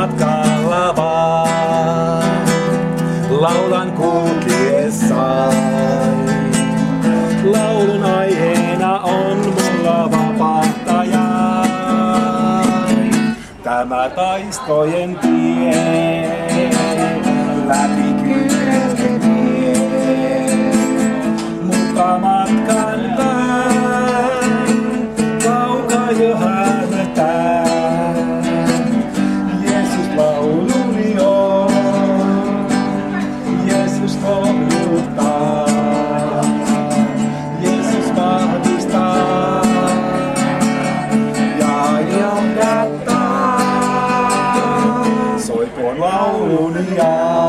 matkalla vaan, laulan kulkiessaan. Laulun aiheena on mulla vapahtaja. Tämä taistojen tie, läpi kylmän tie, mutta matkan päin kaukaa jo hämöttää. Jeesus lauluni on, Jeesus lohduttaa, Jeesus vahvistaa ja johdattaa. Soikoon lauluni ja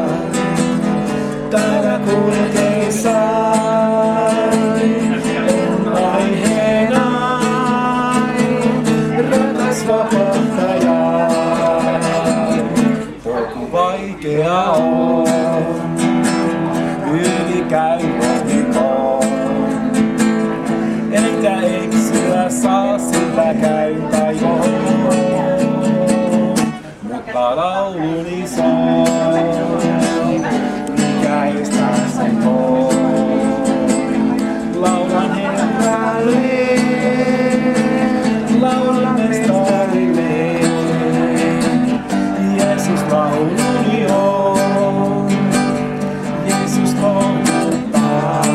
täällä kulkeessaan on aiheena rakas vapahtaja. Polku vaikea on, yli käymätikoon, enkä eksyä saa sillä käyn taivoon. Mutta lauluni soi, mikä estää sen pois. Laulan Herralle, laulan mestarille. Jeesus lauluni on, Jeesus lohduttaa,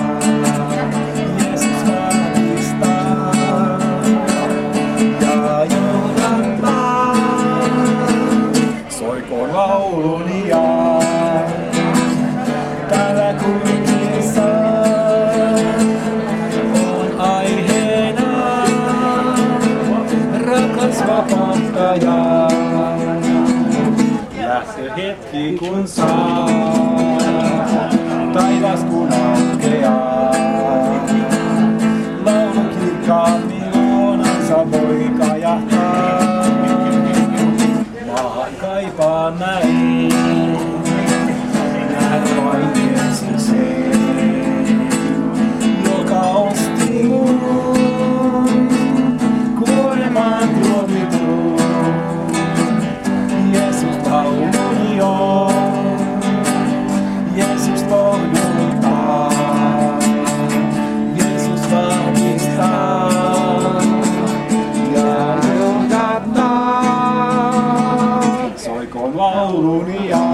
Jeesus vahvistaa ja johdattaa. Soikoon lauluni ja täällä kulkiessaan on aiheena rakas vapahtaja. Lähtöhetki kun saa, taivas kun aukeaa. Laulu kirkkaammin luonansa voi kajahtaa. Maahan kaipaan näin, nähdä vain Jeesuksen, joka osti mun kuolemaan tuomitun. Jeesus lauluni on, Jeesus lohduttaa, Jeesus vahvistaa ja johdattaa. Soikoon lauluni ja